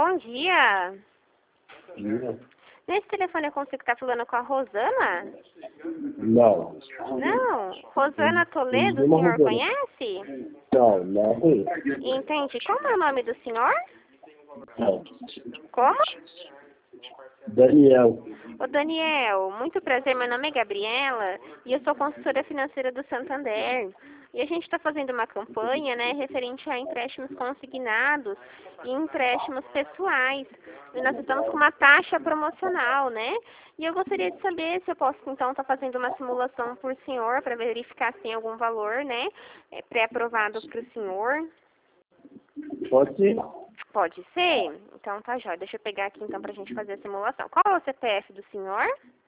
Bom dia. Dia. Nesse telefone eu consigo estar falando com a Rosana? Não. Não. Rosana Toledo, o Uma senhor Rosana. conhece? Não, não. Entendi. Como é o nome do senhor? Não. Como? Daniel. Ô Daniel, muito prazer, meu nome é Gabriela e eu sou consultora financeira do Santander. E a gente está fazendo uma campanha, né, referente a empréstimos consignados e empréstimos pessoais. E nós estamos com uma taxa promocional, né? E eu gostaria de saber se eu posso, então, estar fazendo uma simulação por senhor para verificar se tem algum valor, né, pré-aprovado para o senhor. Pode ser? Pode ser? Então tá jóia. Deixa eu pegar aqui então pra gente fazer a simulação. Qual é o CPF do senhor?